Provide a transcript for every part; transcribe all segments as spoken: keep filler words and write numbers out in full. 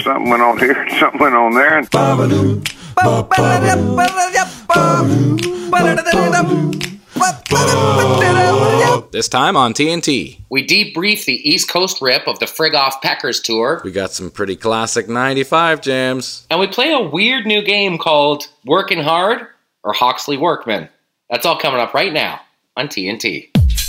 something went on here, something went on there. And this time on T N T, we debrief the East Coast rip of the Frig Off Packers tour. We got some pretty classic ninety-five jams. And we play a weird new game called Working Hard or Hawksley Workman. That's all coming up right now on T N T.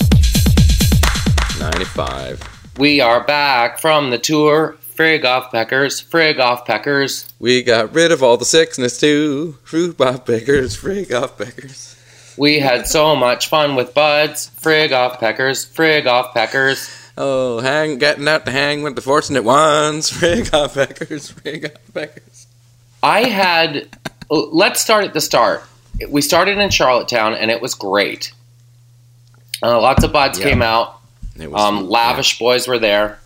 ninety-five. We are back from the tour. Frig Off Packers, Frig Off Packers. We got rid of all the sickness too. Frig Off Packers, Frig Off Packers. We had so much fun with buds. Frig Off Packers, Frig Off Packers. Oh, hang, getting out to hang with the fortunate ones. Frig Off Packers, Frig Off Packers. I had, let's start at the start. We started in Charlottetown and it was great. Uh, lots of buds Yeah. came out. It was, Um, lavish yeah. boys were there.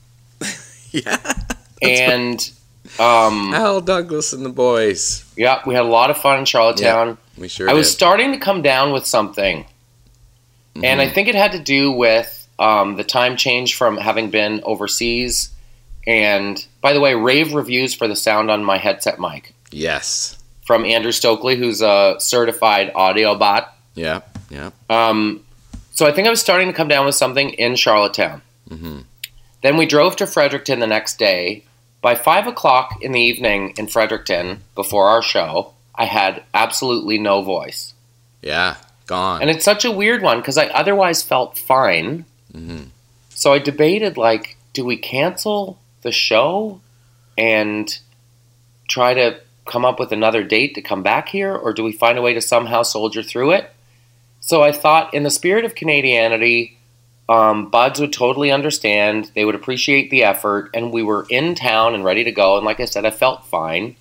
Yeah. And, um, Al Douglas and the boys. yeah, we had a lot of fun in Charlottetown. Yeah, we sure I was did. starting to come down with something. Mm-hmm. And I think it had to do with um, the time change from having been overseas. And, by the way, rave reviews for the sound on my headset mic. Yes. From Andrew Stokely, who's a certified audio bot. Yeah, yeah. Um, so I think I was starting to come down with something in Charlottetown. Mm-hmm. Then we drove to Fredericton the next day. By five o'clock in the evening in Fredericton, before our show, I had absolutely no voice. Yeah, gone. And it's such a weird one because I otherwise felt fine. Mm-hmm. So I debated, like, do we cancel the show and try to come up with another date to come back here? Or do we find a way to somehow soldier through it? So I thought, in the spirit of Canadianity, um, buds would totally understand. They would appreciate the effort. And we were in town and ready to go. And like I said, I felt fine.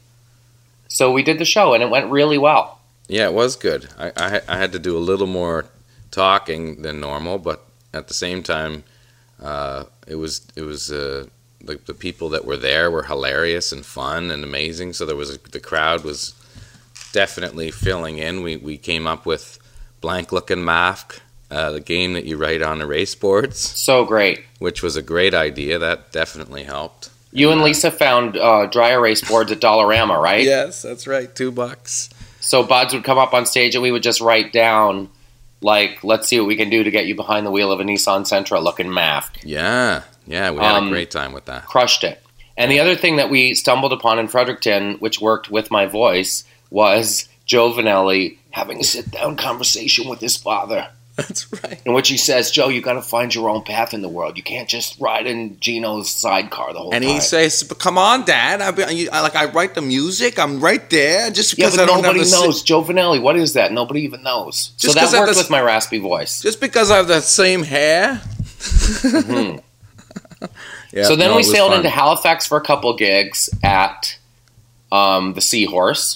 So we did the show, and it went really well. Yeah, it was good. I, I, I had to do a little more talking than normal, but at the same time, uh, it was it was uh, the the people that were there were hilarious and fun and amazing. So there was a, the crowd was definitely filling in. We we came up with Blank Looking Mask, uh, the game that you write on erase boards, So great. which was a great idea. That definitely helped. You and Lisa found uh, dry erase boards at Dollarama, right? Yes, that's right. Two bucks. So buds would come up on stage and we would just write down, like, let's see what we can do to get you behind the wheel of a Nissan Sentra looking mask. Yeah, yeah. We had Um, a great time with that. Crushed it. And the other thing that we stumbled upon in Fredericton, which worked with my voice, was Joe Vanelli having a sit-down conversation with his father. That's right. In which he says, Joe, you got to find your own path in the world. You can't just ride in Gino's sidecar the whole And time. he says, "But come on, Dad. I, be- I like I write the music. I'm right there. Just Yeah, because but I don't have nobody the si- knows. Joe Vanelli, what is that? Nobody even knows. Just so 'cause that I have worked this- with my raspy voice. just because I have the same hair." Mm-hmm. Yeah, so then no, we it was sailed fun. into Halifax for a couple gigs at um, the Seahorse.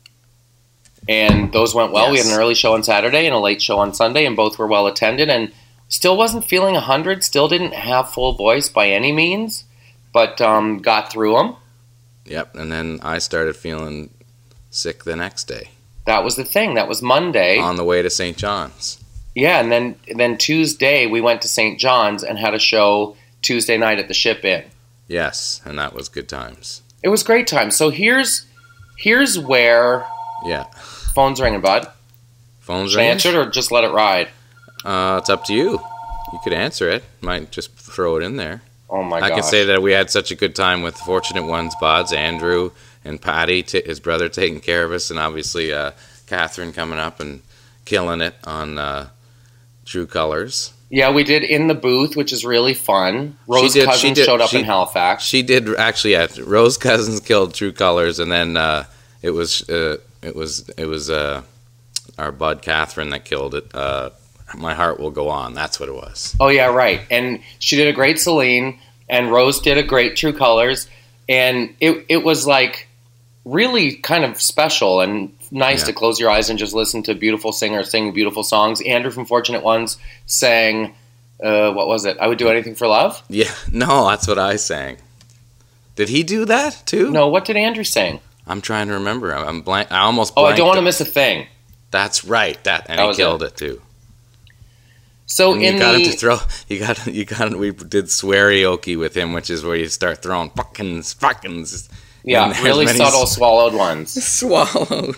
And those went well. We had Yes. an early show on Saturday and a late show on Sunday, and both were well attended. And still wasn't feeling one hundred, still didn't have full voice by any means, but um, got through them. Yep, and then I started feeling sick the next day That was the thing. That was Monday. on the way to Saint John's. Yeah, and then then Tuesday we went to Saint John's and had a show Tuesday night at the Ship Inn. Yes, and that was good times. It was great time. So here's here's where Yeah. phone's ringing, bud. Phone's Should I ringing? answer it or just let it ride? Uh, it's up to you. You could answer it. Might just throw it in there. Oh my god! I can say that we had such a good time with the Fortunate Ones, Bods, Andrew, and Patty, t- his brother, taking care of us, and obviously uh, Catherine coming up and killing it on uh, True Colors. Yeah, we did In the Booth, which is really fun. Rose did- she Cousins did- showed up she- in Halifax. She did actually. Yeah, Rose Cousins killed True Colors, and then uh, it was uh, it was it was uh, our bud Catherine that killed it. Uh, My Heart Will Go On. That's what it was. Oh yeah, right. And she did a great Celine, and Rose did a great True Colors, and it it was like really kind of special and nice Yeah. to close your eyes and just listen to beautiful singers sing beautiful songs. Andrew from Fortunate Ones sang, uh, what was it? I Would Do Anything for Love? Yeah, no, that's what I sang. Did he do that too? No, what did Andrew sing? I'm trying to remember. I'm I'm blank. I almost. Oh, I blanked Don't Want to it. Miss a Thing. That's right. That and That he was killed it. it. too. So And in you got the him to throw. You got. You got. We did swearioke with him, which is where you start throwing fuckins, fuckins. yeah, and really as many subtle s- swallowed ones. swallowed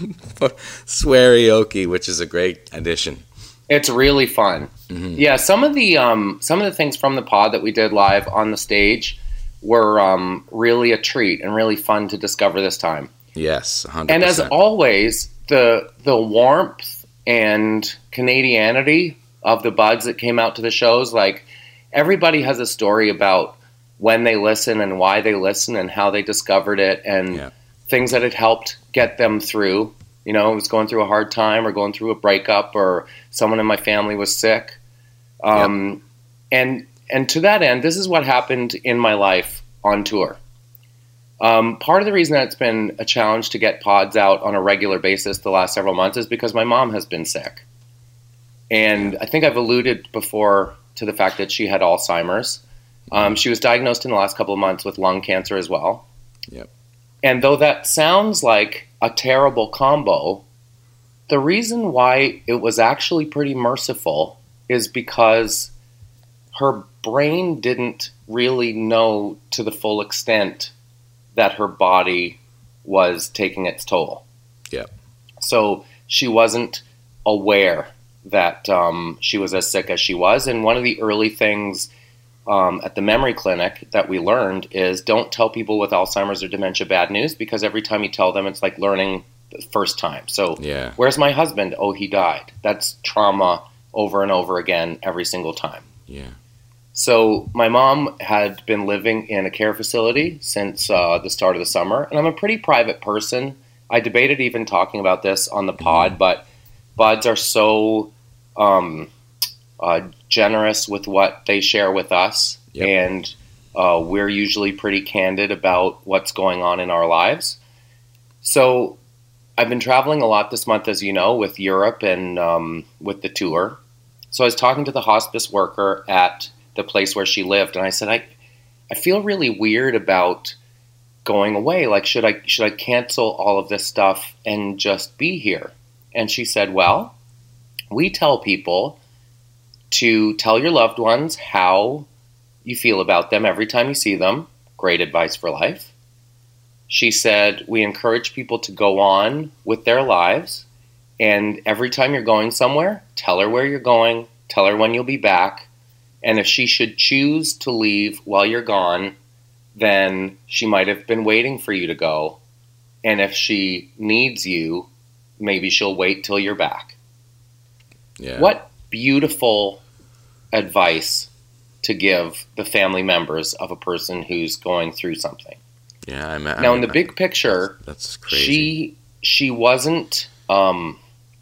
swearioke, which is a great addition. It's really fun. Mhm. Yeah, some of the um, some of the things from the pod that we did live on the stage were um, really a treat and really fun to discover this time. Yes, one hundred And as percent. always, the the warmth and Canadianity of the buds that came out to the shows, like everybody has a story about when they listen and why they listen and how they discovered it and Yeah. things that had helped get them through. You know, it was going through a hard time or going through a breakup or someone in my family was sick. Um, and and to that end, this is what happened in my life on tour. Um, part of the reason that it's been a challenge to get pods out on a regular basis the last several months is because my mom has been sick. And I think I've alluded before to the fact that she had Alzheimer's. Um, she was diagnosed in the last couple of months with lung cancer as well. Yep. And though that sounds like a terrible combo, the reason why it was actually pretty merciful is because her brain didn't really know to the full extent that her body was taking its toll. Yep. So she wasn't aware that um, she was as sick as she was. And one of the early things um, at the memory clinic that we learned is don't tell people with Alzheimer's or dementia bad news, because every time you tell them, it's like learning the first time. So Yeah. where's my husband? Oh, he died. That's trauma over and over again every single time. Yeah. So my mom had been living in a care facility since uh, the start of the summer, and I'm a pretty private person. I debated even talking about this on the pod, but buds are so um, uh, generous with what they share with us, Yep. and uh, we're usually pretty candid about what's going on in our lives. So I've been traveling a lot this month, as you know, with Europe and um, with the tour. So I was talking to the hospice worker at the place where she lived, and I said, I, I feel really weird about going away. Like, should I should I cancel all of this stuff and just be here? And she said, well, we tell people to tell your loved ones how you feel about them every time you see them. Great advice for life. She said, we encourage people to go on with their lives, and every time you're going somewhere, tell her where you're going, tell her when you'll be back, and if she should choose to leave while you're gone, then she might have been waiting for you to go, and if she needs you, maybe she'll wait till you're back. Yeah. What beautiful advice to give the family members of a person who's going through something. Yeah. I mean, Now, in the big picture, that's crazy. she she wasn't um,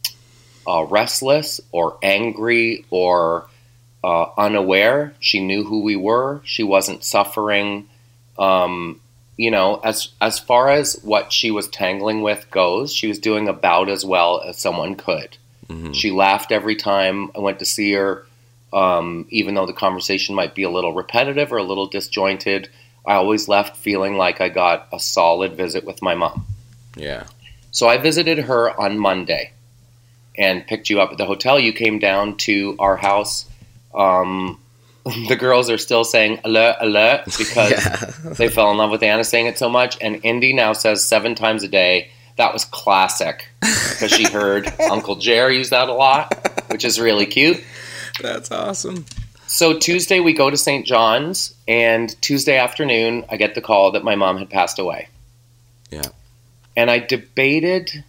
uh, restless or angry or uh, unaware. She knew who we were. She wasn't suffering. Um, you know, as as far as what she was tangling with goes, she was doing about as well as someone could. Mhm. She laughed every time I went to see her, um, even though the conversation might be a little repetitive or a little disjointed. I always left feeling like I got a solid visit with my mom. Yeah. So I visited her on Monday and picked you up at the hotel. You came down to our house. Um, the girls are still saying alert, alert, because Yeah. they fell in love with Anna saying it so much. And Indy now says seven times a day, that was classic, because she heard Uncle Jerry use that a lot, which is really cute. That's awesome. So Tuesday we go to Saint John's, and Tuesday afternoon I get the call that my mom had passed away. Yeah. And I debated,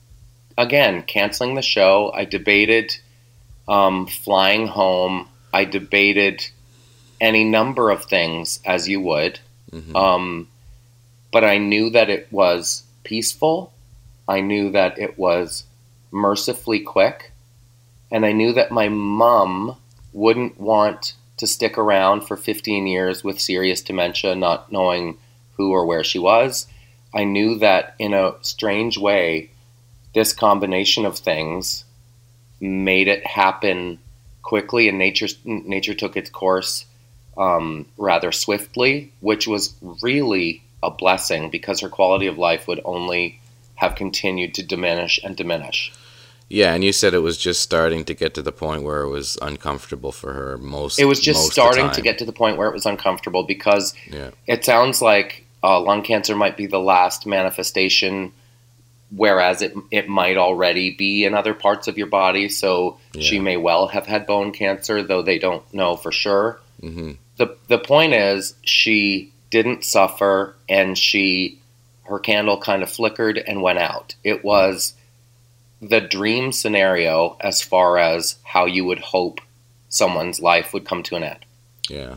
again, canceling the show. I debated um, flying home. I debated any number of things, as you would. Mhm. Um, but I knew that it was peaceful. I knew that it was mercifully quick. And I knew that my mom wouldn't want to stick around for fifteen years with serious dementia, not knowing who or where she was. I knew that in a strange way, this combination of things made it happen quickly, and nature nature took its course um, rather swiftly, which was really a blessing, because her quality of life would only have continued to diminish and diminish. Yeah, and you said it was just starting to get to the point where it was uncomfortable for her most. It was just most starting of the to time. get to the point where it was uncomfortable because Yeah. it sounds like uh, lung cancer might be the last manifestation, whereas it it might already be in other parts of your body. So she Yeah. may well have had bone cancer, though they don't know for sure. Mm-hmm. the The point is, she didn't suffer, and she her candle kind of flickered and went out. It was the dream scenario as far as how you would hope someone's life would come to an end. Yeah.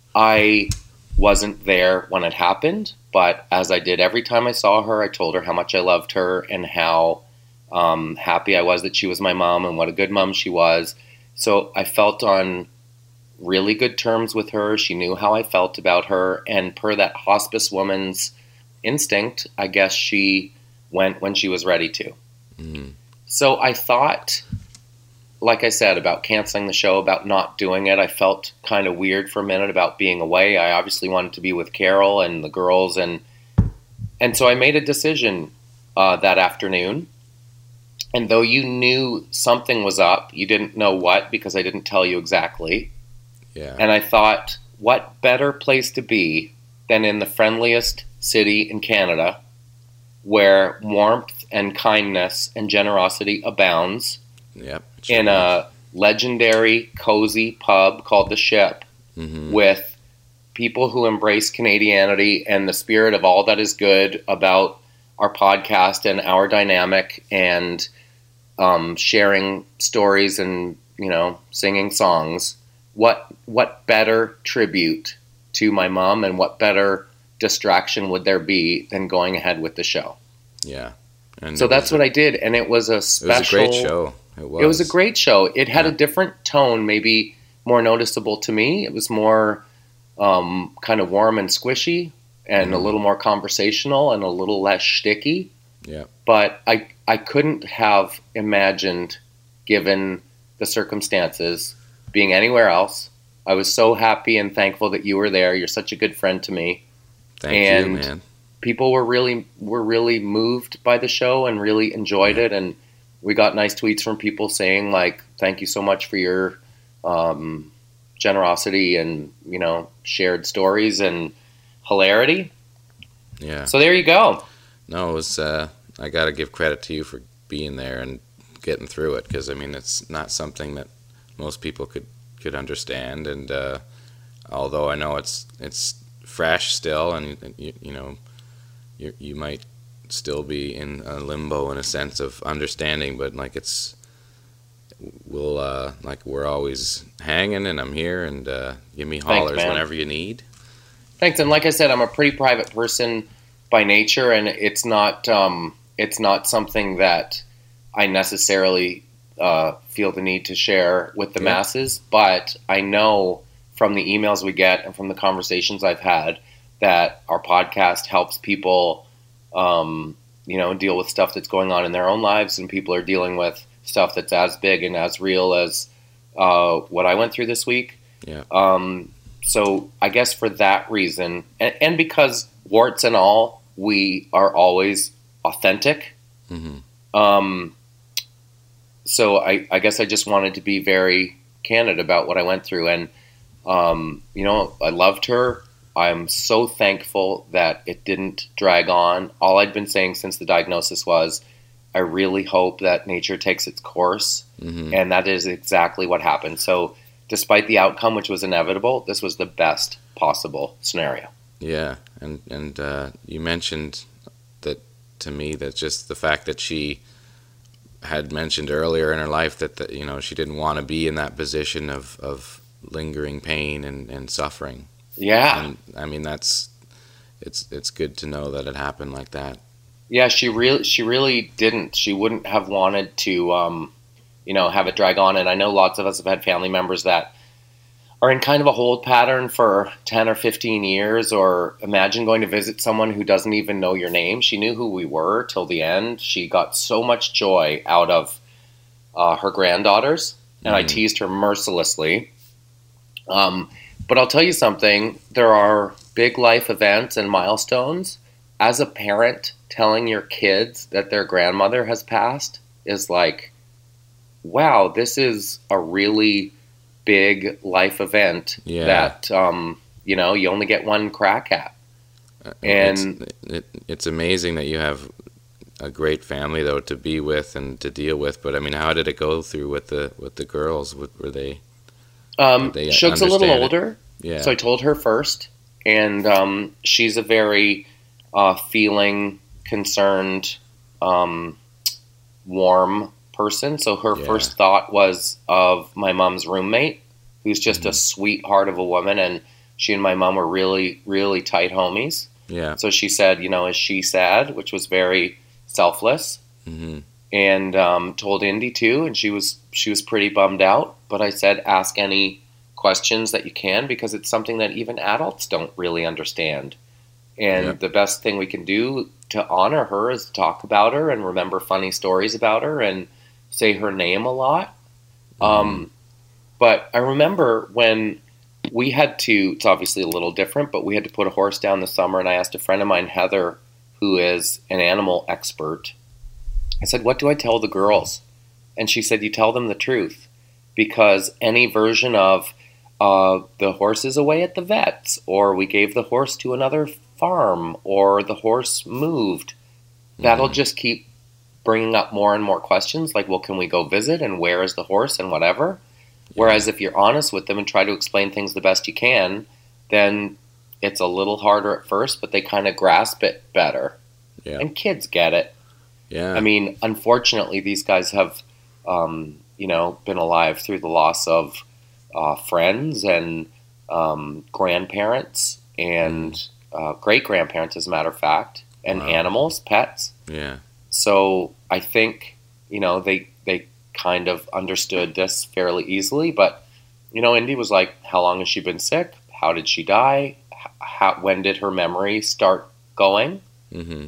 I wasn't there when it happened, but as I did every time I saw her, I told her how much I loved her and how um, happy I was that she was my mom and what a good mom she was. So I felt on really good terms with her. She knew how I felt about her, and per that hospice woman's instinct, I guess she went when she was ready to. Mm-hmm. So I thought, like I said, about canceling the show, about not doing it. I felt kind of weird for a minute about being away. I obviously wanted to be with Carol and the girls, and and so I made a decision uh, that afternoon. And though you knew something was up, you didn't know what because I didn't tell you exactly. Yeah. And I thought, what better place to be than in the friendliest city in Canada, where warmth and kindness and generosity abounds, Yep. it sure in a legendary, cozy pub called The Ship, was. Mhm. with people who embrace Canadianity and the spirit of all that is good about our podcast and our dynamic, and um, sharing stories and, you know, singing songs. What what better tribute to my mom, and what better distraction would there be than going ahead with the show? Yeah. And So it that's was what a, I did, and it was a It was special. a great show. It was. It was a great show. It had Yeah. a different tone, maybe more noticeable to me. It was more um, kind of warm and squishy, and a Mhm. little more conversational, and a little less shticky. Yeah. But I I couldn't have imagined, given the circumstances, being anywhere else. I was so happy and thankful that you were there. You're such a good friend to me. Thank and- you, man. People were really were really moved by the show and really enjoyed Yeah. it, and we got nice tweets from people saying like, "Thank you so much for your um, generosity and, you know, shared stories and hilarity." Yeah. So there you go. No, it was. Uh, I got to give credit to you for being there and getting through it, because I mean, it's not something that most people could could understand. And uh, although I know it's it's fresh still, and, and you, you know, you you might still be in a limbo in a sense of understanding, but like it's we'll uh, like we're always hanging, and I'm here, and uh, give me hollers man. whenever you need. Thanks. And like I said, I'm a pretty private person by nature, and it's not um, it's not something that I necessarily uh, feel the need to share with the Yeah. masses. But I know from the emails we get and from the conversations I've had that our podcast helps people, um, you know, deal with stuff that's going on in their own lives, and people are dealing with stuff that's as big and as real as uh, what I went through this week. Yeah. Um, so I guess for that reason, and, and because warts and all, we are always authentic. hmm Um, so I, I guess I just wanted to be very candid about what I went through. And, um, you know, I loved her. I'm so thankful that it didn't drag on. All I'd been saying since the diagnosis was, I really hope that nature takes its course. hmm And that is exactly what happened. So despite the outcome, which was inevitable, this was the best possible scenario. Yeah, and and uh, you mentioned that to me, that just the fact that she had mentioned earlier in her life that, that you know, she didn't want to be in that position of, of lingering pain and, and suffering. Yeah. And I mean, that's it's it's good to know that it happened like that. Yeah, she really, she really didn't. She wouldn't have wanted to, um, you know, have it drag on. And I know lots of us have had family members that are in kind of a hold pattern for ten or fifteen years. Or imagine going to visit someone who doesn't even know your name. She knew who we were till the end. She got so much joy out of uh, her granddaughters, and I Mhm. teased her mercilessly. Um, but I'll tell you something. There are big life events and milestones. As a parent, telling your kids that their grandmother has passed is like wow, this is a really big life event Yeah. that, um, you know, you only get one crack at. Uh, And- it's, it, it's amazing that you have a great family though to be with and to deal with. But I mean, how did it go through with the with the girls? What, were they? Um, They Shook's a little understand it. older, Yeah. so I told her first, and um, she's a very uh, feeling, concerned, um, warm person. So her Yeah. first thought was of my mom's roommate, who's just Mm-hmm. a sweetheart of a woman, and she and my mom were really, really tight homies. yeah. So she said, you know, is she sad? Which was very selfless. hmm And um, told Indy too, and she was she was pretty bummed out. But I said, ask any questions that you can, because it's something that even adults don't really understand. And Yeah. the best thing we can do to honor her is talk about her and remember funny stories about her and say her name a lot. Um, but I remember when we had to, it's obviously a little different, but we had to put a horse down this summer, and I asked a friend of mine, Heather, who is an animal expert. I said, what do I tell the girls? And she said, you tell them the truth, because any version of uh, the horse is away at the vet's, or we gave the horse to another farm, or the horse moved, that'll Mhm. just keep bringing up more and more questions like, well, can we go visit, and where is the horse, and whatever. Whereas if you're honest with them and try to explain things the best you can, then it's a little harder at first, but they kind of grasp it better. Yeah. And kids get it. Yeah. I mean, unfortunately, these guys have, um, you know, been alive through the loss of uh, friends and um, grandparents and uh, great grandparents, as a matter of fact, and Wow. animals, pets. yeah. So I think, you know, they they kind of understood this fairly easily. But, you know, Indy was like, how long has she been sick? How did she die? How, when did her memory start going? hmm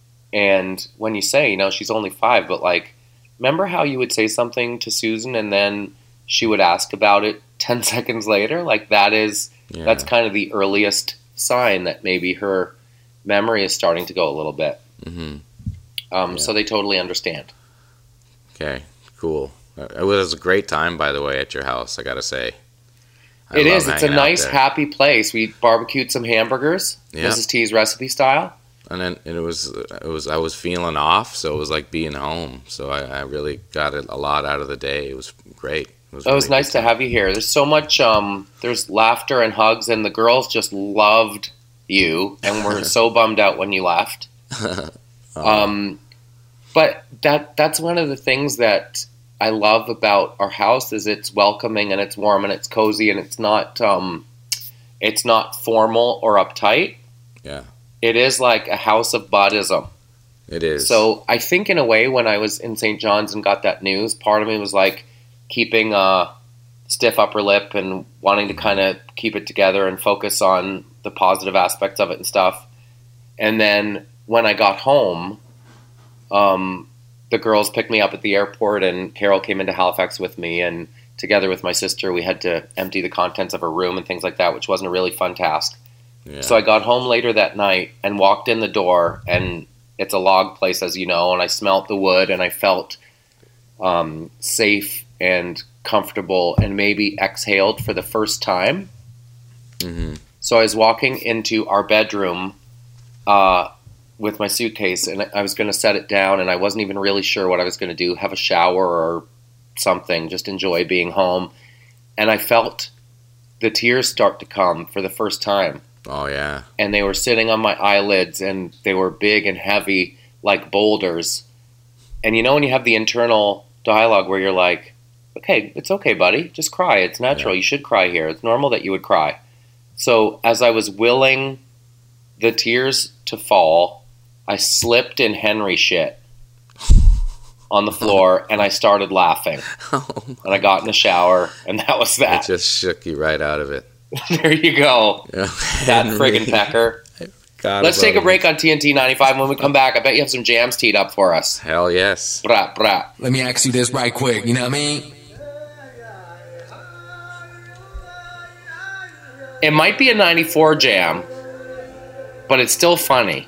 And when you say, you know, she's only five, but like, remember how you would say something to Susan and then she would ask about it ten seconds later? Like, that is, Yeah. that's kind of the earliest sign that maybe her memory is starting to go a little bit. hmm Um, Yeah. So they totally understand. Okay. Cool. Uh, It was a great time, by the way, at your house. I gotta say. I It love is. It's a hanging out nice, there. happy place. We barbecued some hamburgers, Yeah. Missus T's recipe style. And then and it was it was I was feeling off, so it was like being home. So I, I really got a lot out of the day. It was great. It was, It was really nice good to have you here. There's so much, um, there's laughter and hugs, and the girls just loved you and were so bummed out when you left. time. Um, but that that's one of the things that I love about our house is it's welcoming and it's warm and it's cozy and it's not um, it's not formal or uptight. Yeah. It is like a house of Buddhism. It is. So I think in a way when I was in Saint John's and got that news, part of me was like keeping a stiff upper lip and wanting to kind of keep it together and focus on the positive aspects of it and stuff. And then when I got home, um, the girls picked me up at the airport and Carol came into Halifax with me, and together with my sister we had to empty the contents of her room and things like that, which wasn't a really fun task. yeah. So I got home later that night and walked in the door, and it's a log place, as you know, and I smelt the wood and I felt um, safe and comfortable and maybe exhaled for the first time. hmm So I was walking into our bedroom uh, with my suitcase, and I was going to set it down, and I wasn't even really sure what I was going to do, have a shower or something, just enjoy being home. And I felt the tears start to come for the first time. Oh yeah. And they were sitting on my eyelids, and they were big and heavy like boulders. And you know when you have the internal dialogue where you're like, okay, it's okay, buddy, just cry. It's natural. Yeah. You should cry here. It's normal that you would cry. So as I was willing the tears to fall, I slipped in Henry shit on the floor, and I started laughing. Oh, And I got in the shower, and that was it that. just shook you right out of it. There you go. Yeah. That Henry. friggin' pecker. God Let's take a above break on T N T ninety-five. When we come back, I bet you have some jams teed up for us. Hell yes. Brat, brat. Let me ask you this right quick, you know what I mean? It might be a ninety-four jam, but it's still funny.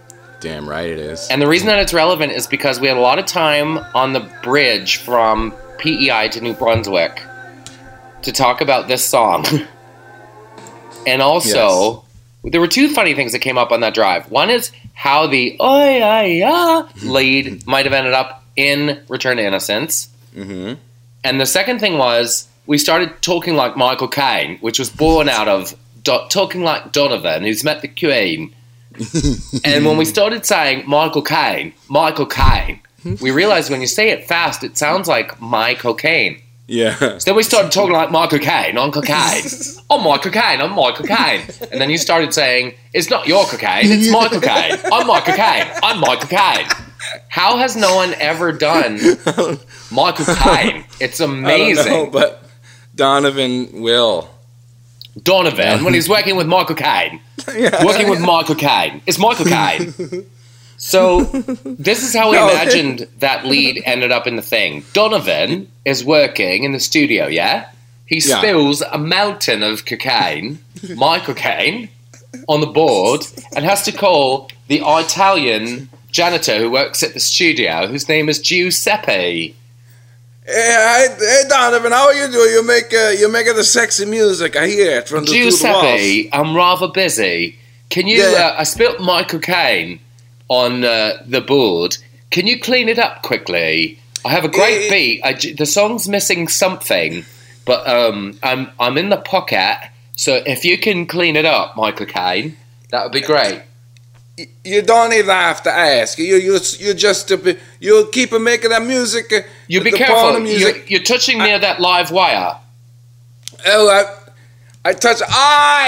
Damn right it is. And the reason that it's relevant is because we had a lot of time on the bridge from P E I to New Brunswick to talk about this song. And also, yes. there were two funny things that came up on that drive. One is how the oi, oi, ah lead might have ended up in Return to Innocence. Mm-hmm. And the second thing was we started talking like Michael Caine, which was born out of do- talking like Donovan, who's met the Queen. And when we started saying Michael Caine, Michael Caine, we realized when you say it fast, it sounds like my cocaine. Yeah. So then we started talking like Michael Caine, on cocaine. I'm Michael Caine, I'm Michael Caine. And then you started saying, it's not your cocaine, it's Michael Caine. I'm Michael Caine, I'm Michael Caine. How has no one ever done Michael Caine? It's amazing. I don't know, but Donovan will. Donovan, when he's working with Michael Caine. Yeah. Working with Michael Caine. It's Michael Caine. So, this is how we no, imagined it, that lead ended up in the thing. Donovan is working in the studio, yeah? He yeah. spills a mountain of cocaine, Michael Caine, on the board, and has to call the Italian janitor who works at the studio, whose name is Giuseppe. Hey, hey Donovan, how are you doing? You make uh, you making the sexy music. I hear it from the Giuseppe, I'm rather busy. Can you? Yeah. Uh, I spilt Michael Caine on uh, the board. Can you clean it up quickly? I have a great hey, beat. I, the song's missing something, but um, I'm I'm in the pocket. So if you can clean it up, Michael Caine, that would be great. You don't even have to ask. You you you just you keep making that music. Uh, you be careful. You're, you're touching near I, that live wire. Oh, I, I touch. Ah,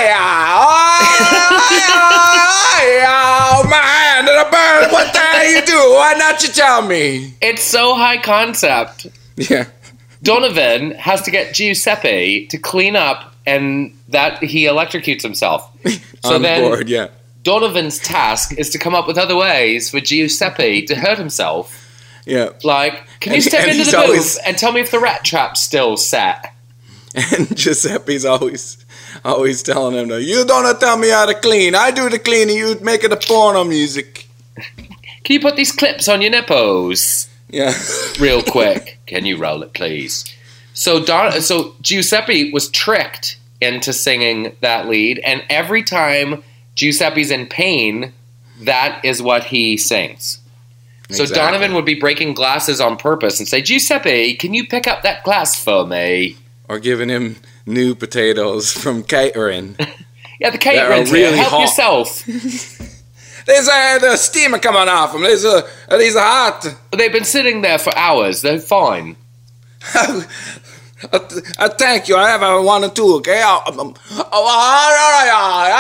yeah, oh, my hand in a bird. What the hell you do? Why not you tell me? It's so high concept. Yeah. Donovan has to get Giuseppe to clean up, and that he electrocutes himself. So On then, board, yeah. Donovan's task is to come up with other ways for Giuseppe to hurt himself. Yeah. Like, can and, you step into the booth always, and tell me if the rat trap's still set? And Giuseppe's always always telling him, you don't tell me how to clean. I do the cleaning. You make it the porno music. Can you put these clips on your nipples? Yeah. Real quick. Can you roll it, please? So, Don, so Giuseppe was tricked into singing that lead, and every time Giuseppe's in pain, that is what he sings. So exactly. Donovan would be breaking glasses on purpose and say, Giuseppe, can you pick up that glass for me? Or giving him new potatoes from catering. Yeah, the catering's really here. Help hot. yourself. There's a the steam coming off them. There's a these are hot. They've been sitting there for hours. They're fine. uh, uh, thank you. I have a one or two. Okay. Oh, oh, oh, oh,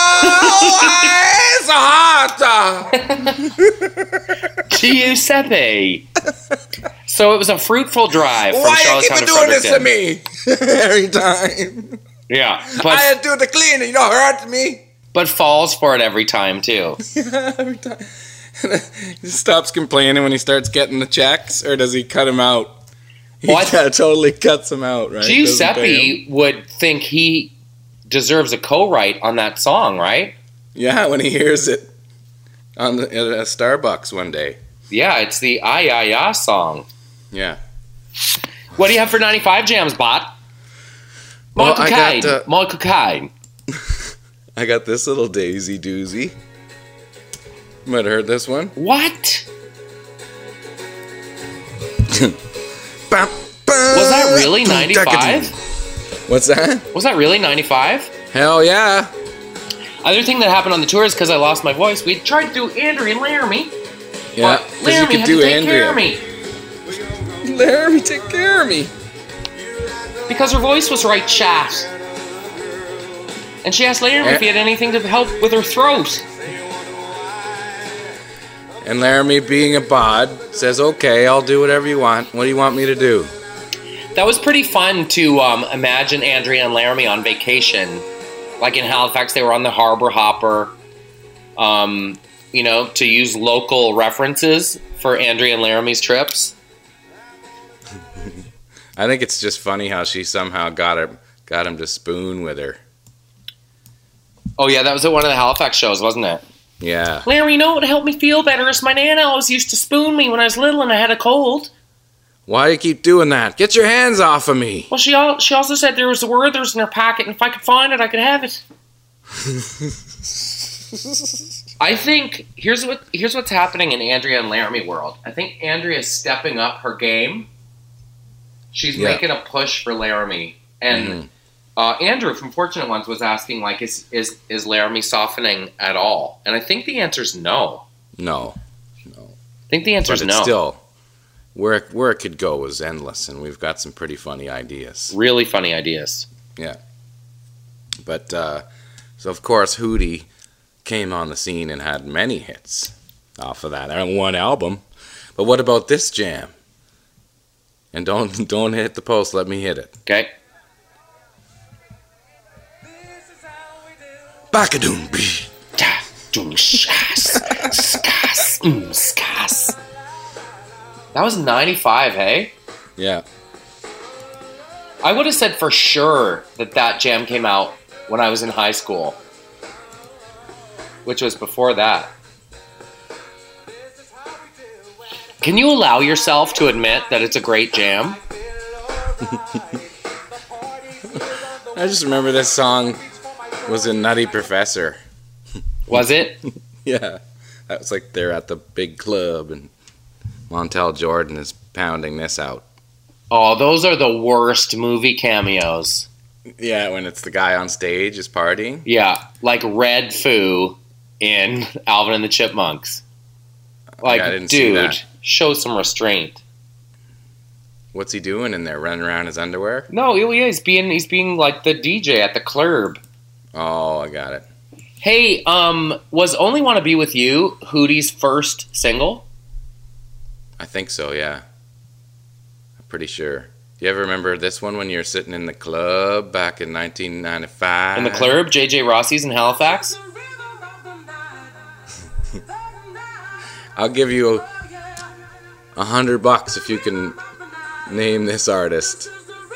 oh, it's hot. Giuseppe. So it was a fruitful drive. From Why you Charlottetown keep to doing this to Fredericton. me every time? Yeah, but I had to do the cleaning. You don't hurt me. But falls for it every time too. Yeah, every time. He stops complaining when he starts getting the checks, or does he cut him out? He Well, I- totally cuts him out, right? Doesn't pay Giuseppe him. would think he deserves a co-write on that song, right? Yeah, when he hears it on the, at a Starbucks one day. Yeah, it's the Ah Ya Ya song. Yeah. What do you have for ninety-five Jams, bot? Well, Michael I Caine. got, uh, Michael Caine. I got this little daisy doozy. You might have heard this one. What? Bam, bam, Was that really ninety-five? What's that? Was that really ninety-five? Hell yeah. Other thing that happened on the tour is because I lost my voice. We tried to do Andrea and Laramie. Yeah, but because you Laramie could had do to take Andrea. care of me. Laramie, take care of me. Because her voice was right chat. And she asked Laramie Eh. if he had anything to help with her throat. And Laramie, being a bod, says, okay, I'll do whatever you want. What do you want me to do? That was pretty fun to um, imagine Andrea and Laramie on vacation. Like in Halifax, they were on the Harbor Hopper. Um, you know, to use local references for Andrea and Laramie's trips. I think it's just funny how she somehow got him, got him to spoon with her. Oh yeah, that was at one of the Halifax shows, wasn't it? Yeah. Larry, you know what would help me feel better is my nana always used to spoon me when I was little and I had a cold. Why do you keep doing that? Get your hands off of me. Well, she al- she also said there was a Werther's in her pocket, and if I could find it, I could have it. I think here's what here's what's happening in Andrea and Laramie world. I think Andrea's stepping up her game. She's Yeah. making a push for Laramie, and Mhm. uh, Andrew from Fortunate Ones was asking, like, is is is Laramie softening at all? And I think the answer is no. No. I think the answer But is it's no. still, where, it- where it could go is endless, and we've got some pretty funny ideas. Really funny ideas. But, uh, so of course, Hootie came on the scene and had many hits off of that. And one album. But what about this jam? And don't don't hit the post, let me hit it. Okay. Bakadoom bee. Da, doom, shas, skas, mm, skas. That was ninety-five, hey? Yeah. I would have said for sure that that jam came out when I was in high school, which was before that. Can you allow yourself to admit that it's a great jam? I just remember this song was in Nutty Professor. Was it? Yeah. That was like they're at the big club and Montel Jordan is pounding this out. Oh, those are the worst movie cameos. Yeah, when it's the guy on stage is partying. Yeah, like Red Foo in Alvin and the Chipmunks. Like, Yeah, I didn't see dude, that. show some restraint. What's he doing in there? Running around his underwear? No, yeah, he's being he's being like the D J at the club. Oh, I got it. Hey, um, was Only Wanna Be With You Hootie's first single? I think so, yeah. I'm pretty sure. Do you ever remember this one when you were sitting in the club back in nineteen ninety-five? In the club, J J Rossi's in Halifax? I'll give you a hundred bucks if you can name this artist.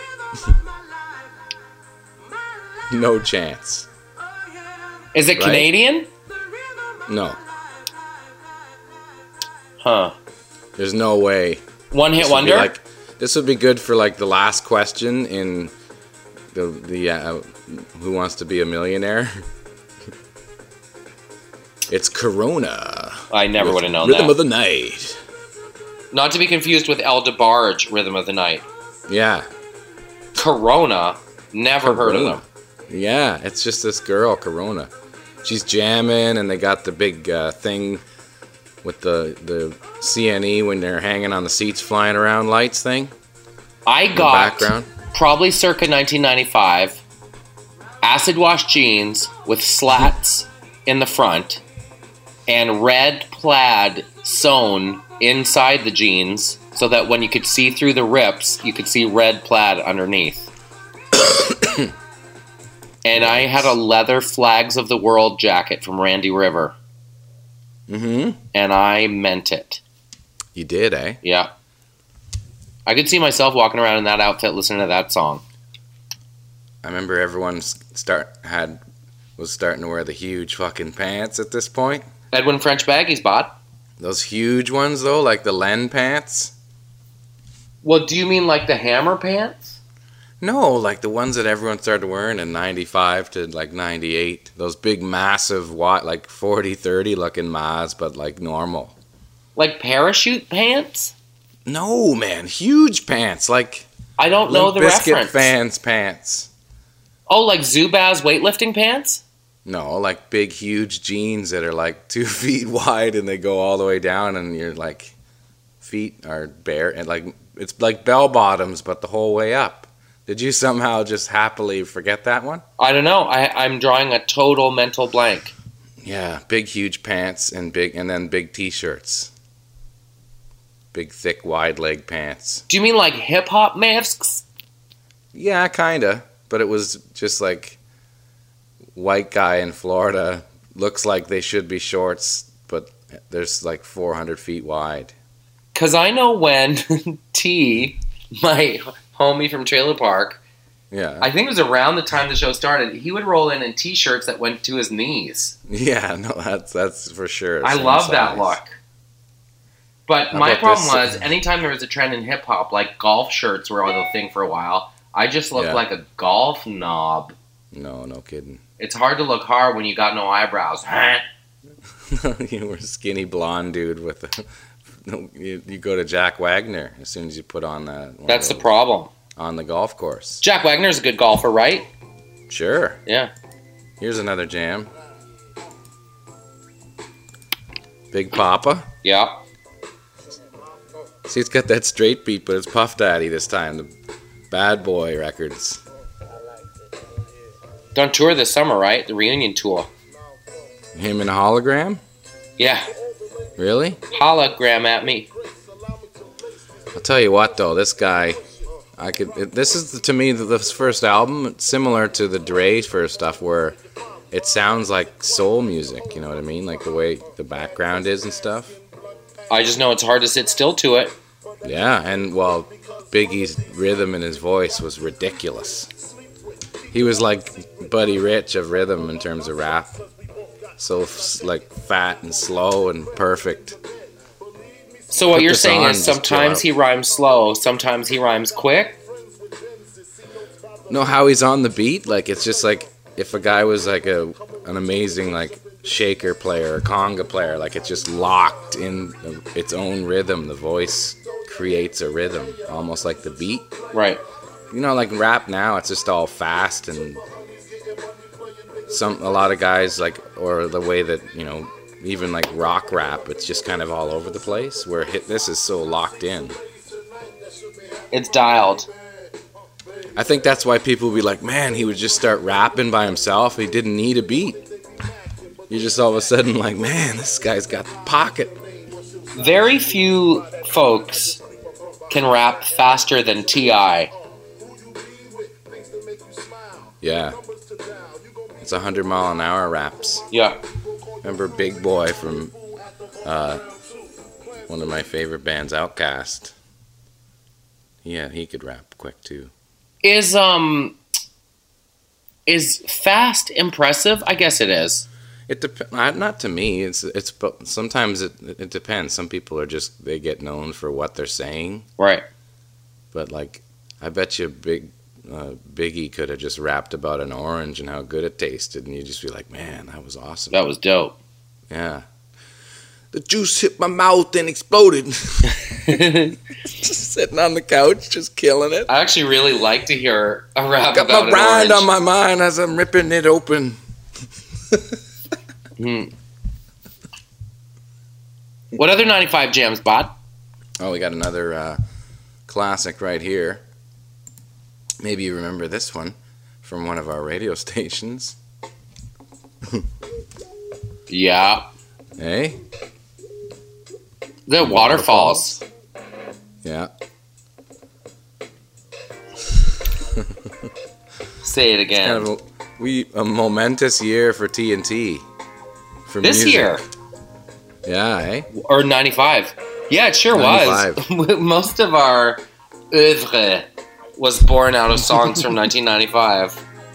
No chance. Is it Right? Canadian? No. Huh. There's no way. One hit This would be wonder? like, this would be good for like the last question in the the uh, Who Wants to Be a Millionaire. It's Corona. I never with would have known Rhythm that. of the Night. Not to be confused with El DeBarge, Rhythm of the Night. Yeah. Corona, never heard of them. Yeah, it's just this girl, Corona. She's jamming, and they got the big uh, thing with the the C N E when they're hanging on the seats, flying around lights thing. I In the got, background. probably circa nineteen ninety-five, acid wash jeans with slats in the front and red plaid sewn inside the jeans so that when you could see through the rips, you could see red plaid underneath. And I had a leather Flags of the World jacket from Randy River, Mm-hmm. and I meant it. You did, eh? Yeah. I could see myself walking around in that outfit listening to that song. I remember everyone s- start had was starting to wear the huge fucking pants at this point. Edwin French baggies bought. Those huge ones though, like the Len pants. Well, do you mean like the hammer pants? No, like the ones that everyone started wearing in ninety-five to like ninety-eight. Those big, massive, wide, like forty, thirty looking Maz, but like normal. Like parachute pants? No, man, huge pants, like I don't know Limp the Bizkit reference. fans pants. Oh, like Zubaz weightlifting pants? No, like big, huge jeans that are like two feet wide and they go all the way down, and your like feet are bare, and like it's like bell bottoms, but the whole way up. Did you somehow just happily forget that one? I don't know. I, I'm drawing a total mental blank. Yeah, big, huge pants and big, and then big t-shirts. Big, thick, wide leg pants. Do you mean like hip hop masks? Yeah, kinda, but it was just like white guy in Florida. Looks like they should be shorts, but there's like four hundred feet wide. Because I know when T, my homie from Trailer Park, Yeah, I think it was around the time the show started, he would roll in in t-shirts that went to his knees. yeah, no, that's that's for sure. I Same love that size. look. But How my about problem this? was, anytime there was a trend in hip hop, like golf shirts were the thing for a while, I just looked Yeah. like a golf knob. No, no kidding. It's hard to look hard when you got no eyebrows. You were a skinny blonde dude with a, you, you go to Jack Wagner as soon as you put on that. one of That's the those problem. on the golf course. Jack Wagner's a good golfer, right? Sure. Yeah. Here's another jam. Big Papa. Yeah. See, it's got that straight beat, but it's Puff Daddy this time. The Bad Boy Records. Done tour this summer, right? The reunion tour. Him in a hologram? Yeah. Really? Hologram at me. I'll tell you what, though, this guy, I could. It, this is to me this first album. It's similar to the Dre first stuff, where it sounds like soul music. You know what I mean? Like the way the background is and stuff. I just know it's hard to sit still to it. Yeah, and well, Biggie's rhythm in his voice was ridiculous. He was like Buddy Rich of rhythm in terms of rap. So like fat and slow and perfect. So what Put you're this saying on, is just chill sometimes out. he rhymes slow, sometimes he rhymes quick. Know how he's on the beat? Like it's just like if a guy was like a an amazing like shaker player or conga player, like it's just locked in its own rhythm. The voice creates a rhythm, almost like the beat. Right. You know, like rap now, it's just all fast and some a lot of guys like, or the way that you know, even like rock rap, it's just kind of all over the place. Where hit this is so locked in. It's dialed. I think that's why people would be like, man, he would just start rapping by himself. He didn't need a beat. You're just all of a sudden like, man, this guy's got the pocket. Very few folks can rap faster than T I Yeah. It's a hundred mile an hour raps. Yeah. Remember Big Boy from uh, one of my favorite bands, Outkast? Yeah, he could rap quick too. Is um is fast impressive? I guess it is. It dep- not, not to me. It's it's but sometimes it it depends. Some people are just they get known for what they're saying. Right. But like, I bet you Big uh, Biggie could have just rapped about an orange and how good it tasted, and you just be like, man, that was awesome. That was dope. Yeah. The juice hit my mouth and exploded. Just sitting on the couch, just killing it. I actually really like to hear a rap Got about my an rind orange. on my mind as I'm ripping it open. Hmm. What other ninety-five jams, Bod? Oh, we got another uh, classic right here. Maybe you remember this one from one of our radio stations. Yeah. Hey? The Waterfalls. Yeah. Say it again. Kind of a, we, a momentous year for T N T. For This music. year. Yeah, eh? Or ninety-five. Yeah, it sure was. Most of our oeuvre was born out of songs from nineteen ninety-five.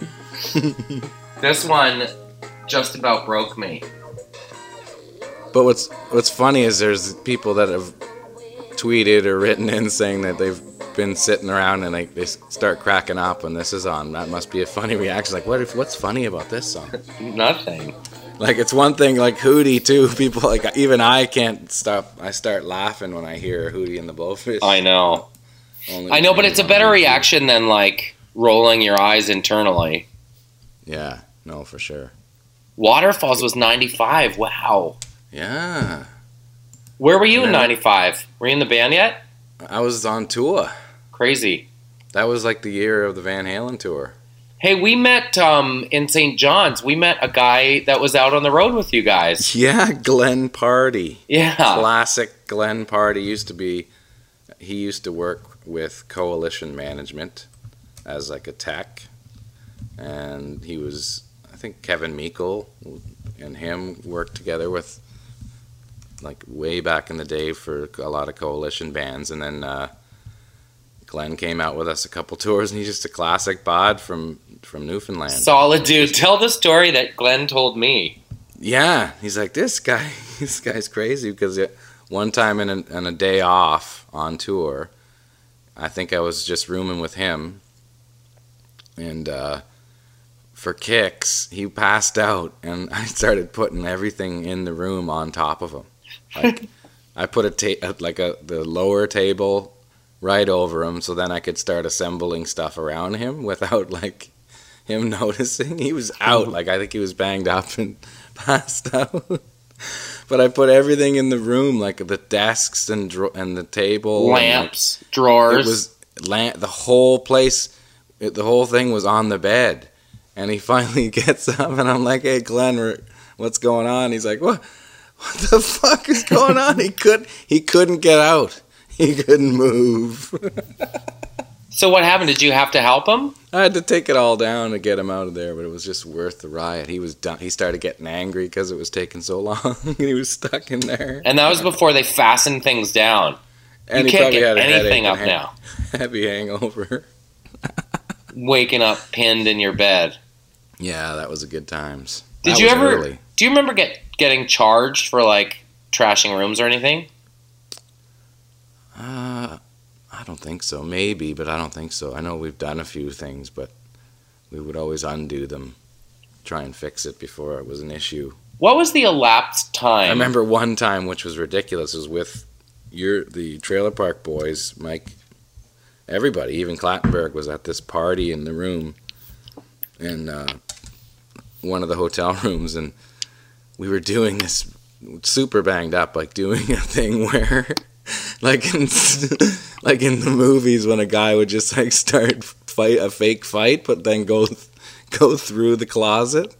This one just about broke me. But what's what's funny is there's people that have tweeted or written in saying that they've been sitting around and like they start cracking up when this is on. That must be a funny reaction. Like, what if what's funny about this song? Nothing. Like, it's one thing, like Hootie too. People like even I can't stop. I start laughing when I hear Hootie and the Blowfish. I know. Only I know, but it's a better reaction than like rolling your eyes internally. Yeah, no, for sure. Waterfalls was ninety-five. Wow. Yeah, Where were you in Yeah. ninety-five? Were you in the band yet? I was on tour. Crazy. That was like the year of the Van Halen tour. Hey, we met um, in Saint John's. We met a guy that was out on the road with you guys. Yeah, Glenn Pardy. Yeah. Classic Glenn Pardy used to be. He used to work with Coalition Management as like a tech, and he was. I think Kevin Meikle and him worked together with, like, way back in the day for a lot of Coalition bands, and then uh, Glenn came out with us a couple tours, and he's just a classic bod from from Newfoundland. Solid dude. Tell the story that Glenn told me. Yeah, he's like, this guy, this guy's crazy because it, one time in a, in a day off on tour, I think I was just rooming with him, and uh, for kicks, he passed out, and I started putting everything in the room on top of him. Like, I put a ta- like a the lower table right over him, so then I could start assembling stuff around him without like him noticing. He was out, like I think he was banged up and passed out. But I put everything in the room, like the desks and dro- and the table, lamps, and like, drawers. It was lamp. The whole place, it, the whole thing was on the bed. And he finally gets up, and I'm like, "Hey, Glenn, what's going on?" He's like, "What? What the fuck is going on?" He could he couldn't get out. He couldn't move. So what happened? Did you have to help him? I had to take it all down to get him out of there, but it was just worth the riot. He was done. He started getting angry because it was taking so long. He was stuck in there. And that was before they fastened things down. And you he can't probably get had a anything up headache and now. Heavy hangover. Waking up pinned in your bed. Yeah, that was a good times. Did That you was ever? early. Do you remember get getting charged for like trashing rooms or anything? Uh, I don't think so. Maybe, but I don't think so. I know we've done a few things, but we would always undo them, try and fix it before it was an issue. What was the elapsed time? I remember one time, which was ridiculous, was with your the Trailer Park Boys, Mike, everybody, even Clattenburg was at this party in the room, in uh, one of the hotel rooms, and we were doing this super banged up, like doing a thing where, like in, like in the movies, when a guy would just like start fight a fake fight, but then go go through the closet.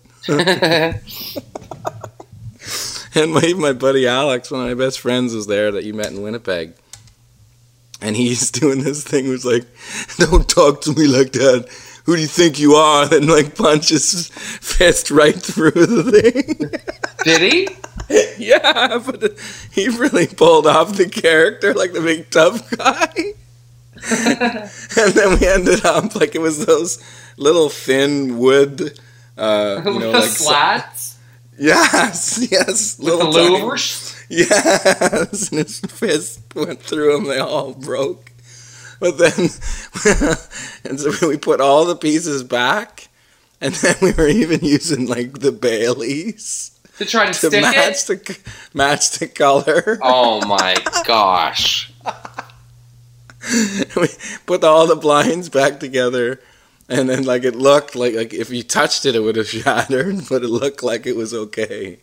And my, my buddy Alex, one of my best friends, was there that you met in Winnipeg. And he's doing this thing where he's like, "Don't talk to me like that. Who do you think you are?" And like punches fist right through the thing. Did he? Yeah, but he really pulled off the character, like the big tough guy. And then we ended up like it was those little thin wood, uh, you know, the like slats. Yes, yes. With the tiny- louvers? Yes, and his fist went through them. They all broke. But then, and so we put all the pieces back, and then we were even using like the Baileys To try to, to stick match it? the match the color. Oh my gosh. We put all the blinds back together. And then, like, it looked like, like if you touched it, it would have shattered, but it looked like it was okay.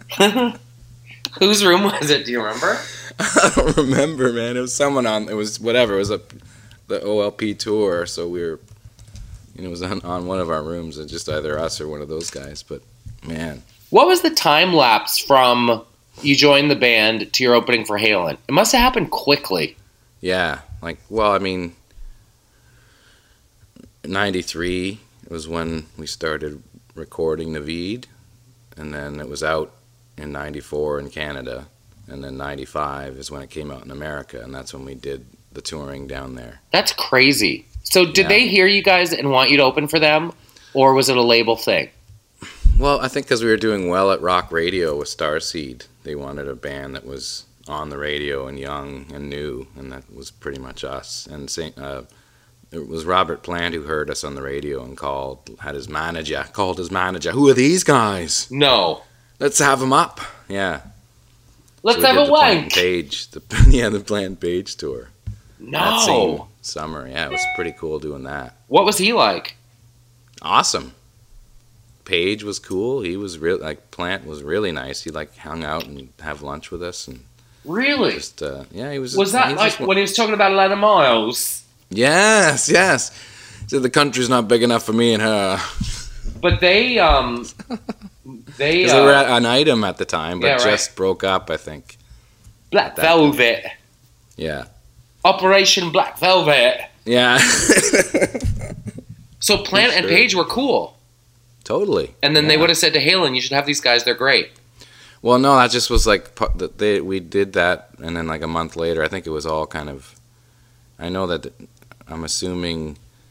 Whose room was it? Do you remember? I don't remember, man. It was someone on, it was whatever. It was a, the O L P tour, so we were, you know, it was on, on one of our rooms, and just either us or one of those guys. But, man. What was the time lapse from you joined the band to your opening for Halen? It must have happened quickly. Yeah. Like, well, I mean, ninety-three was when we started recording Naveed, and then it was out in ninety-four in Canada, and then ninety-five is when it came out in America, and that's when we did the touring down there. That's crazy. So did Yeah. they hear you guys and want you to open for them, or was it a label thing? Well, I think because we were doing well at rock radio with Starseed, they wanted a band that was on the radio and young and new, and that was pretty much us. And Saint, uh, it was Robert Plant who heard us on the radio and called, had his manager, called his manager, "Who are these guys? No. Let's have them up." Yeah. Let's So we have did a the Plant wank. Page, the, yeah, the Plant Page tour. That same No. summer. Yeah, it was pretty cool doing that. What was he like? Awesome. Page was cool. He was real, like, Plant was really nice. He, like, hung out and have lunch with us. And Really? just, uh, yeah, he was. Was he that like just one- when he was talking about Atlanta Miles? Yes, yes. He said the country's not big enough for me and her. But they, um, they, Because they were uh, at an item at the time, but yeah, right. just broke up, I think. Black that- Velvet. Yeah. Operation Black Velvet. Yeah. So Plant and Sure. Page were cool. Totally. And then they Yeah. would have said to Halen, you should have these guys, they're great. Well, no, that just was like pu- that they we did that, and then like a month later, I think it was all kind of. I know that I'm assuming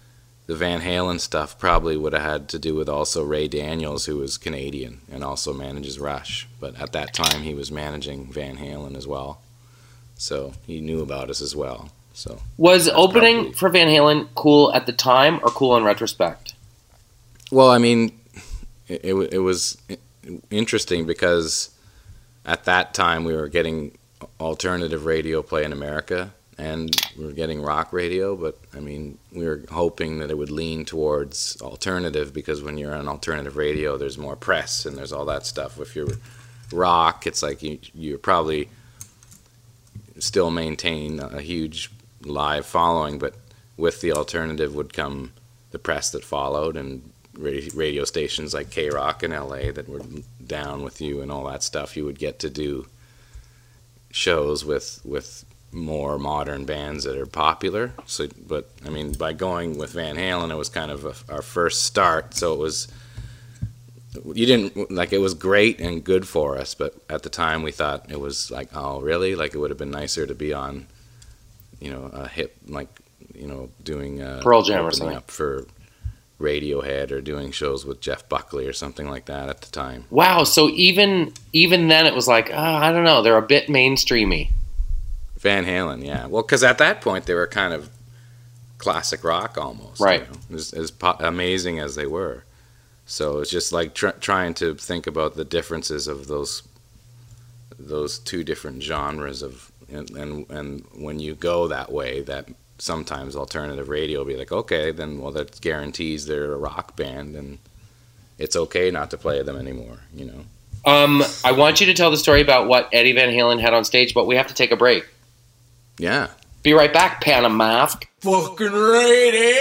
the Van Halen stuff probably would have had to do with also Ray Daniels, who was Canadian and also manages Rush. But at that time, he was managing Van Halen as well. So he knew about us as well. So Was opening probably... for Van Halen cool at the time or cool in retrospect? Well, I mean, it, it, it was interesting because at that time we were getting alternative radio play in America. And we were getting rock radio, but I mean, we were hoping that it would lean towards alternative because when you're on alternative radio, there's more press and there's all that stuff. If you're rock, it's like you, you're probably still maintain a huge live following, but with the alternative would come the press that followed and radio stations like K-Rock in L A that were down with you and all that stuff. You would get to do shows with with. more modern bands that are popular. So, but I mean, by going with Van Halen, it was kind of a, our first start. So it was, you didn't like it was great and good for us. But at the time, we thought it was like, oh, really? Like it would have been nicer to be on, you know, a hip like, you know, doing uh, Pearl Jam or opening something up for Radiohead or doing shows with Jeff Buckley or something like that at the time. Wow. So even even then, it was like, oh, I don't know, they're a bit mainstreamy. Van Halen, yeah. Well, because at that point they were kind of classic rock almost, right? You know, as, as po- amazing as they were. So it's just like tr- trying to think about the differences of those those two different genres of, and, and and when you go that way, that sometimes alternative radio will be like, okay, then well that guarantees they're a rock band, and it's okay not to play them anymore, you know. Um, I want you to tell the story about what Eddie Van Halen had on stage, but we have to take a break. Yeah. Be right back, Panama. Fucking ready.